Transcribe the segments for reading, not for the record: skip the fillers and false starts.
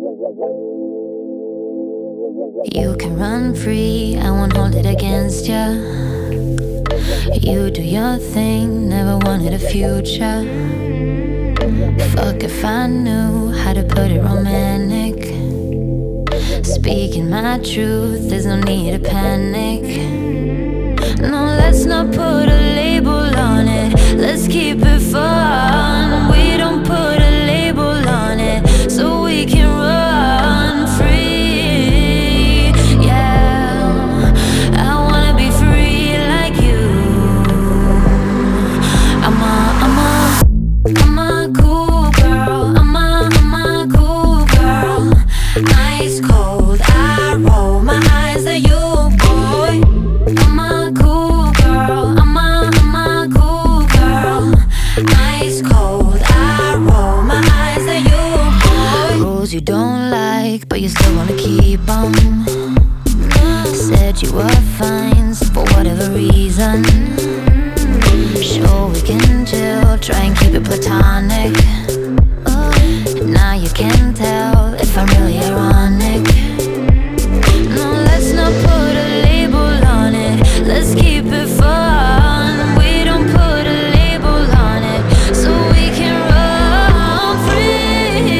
You can run free, I won't hold it against ya. You do your thing, never wanted a future. Fuck if I knew how to put it romantic. Speaking my truth, there's no need to panic. No, let's not put a label on it. Let's keep it fun. We don't put a label on it, so we can run free. Yeah, I wanna be free like you. I'm a cool girl. I'm a cool girl. Ice cold, I roll my eyes at you, boy. I'm a cool girl. I'm a cool girl. Ice cold, I roll my eyes at you, boy. Rules you don't like, but you still wanna keep 'em. Said you were fine, so for whatever reason. Sure, we can chill, try and keep it platonic. Now you can tell if I'm really ironic. No, let's not put a label on it. Let's keep it fun. We don't put a label on it, so we can run free.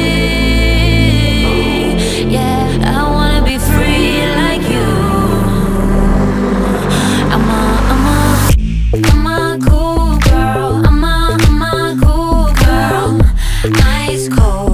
Yeah, I wanna be free like you. I'm a cool girl. I'm a cool girl. Ice cold.